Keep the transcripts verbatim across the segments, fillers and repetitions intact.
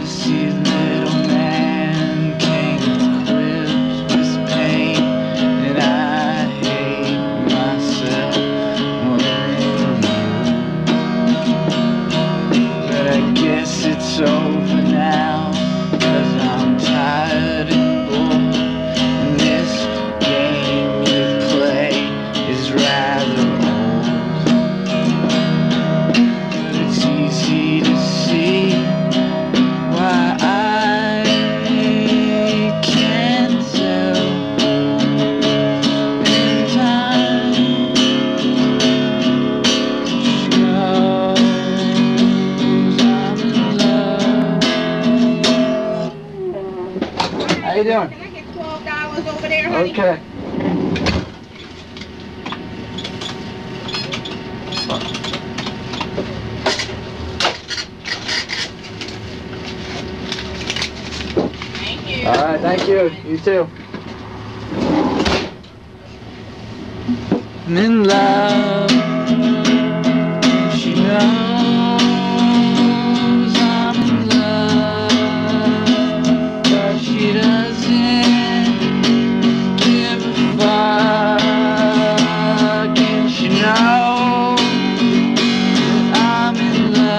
See, little man came equipped with pain, and I hate myself more than you. But I guess it's over now, 'cause I'm tired and bored, and this game you play is rather old. But it's easy to see why I can't tell. In time shows I'm in love. How you doing? Can I get twelve dollars over there, honey? Okay. Thank you. All right, thank you. You too. I'm in love. She knows I'm in love, but she doesn't give a fuck, and she knows that I'm in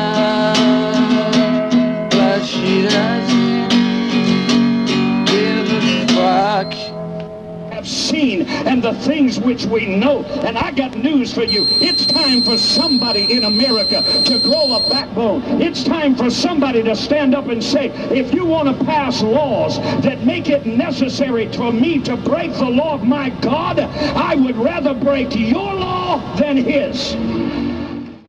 love, but she doesn't give a fuck. Have seen and the things which we know. And I got news for you. It's time for somebody in America to grow a backbone. It's time for somebody to stand up and say, if you want to pass laws that make it necessary for me to break the law of my God, I would rather break your law than his.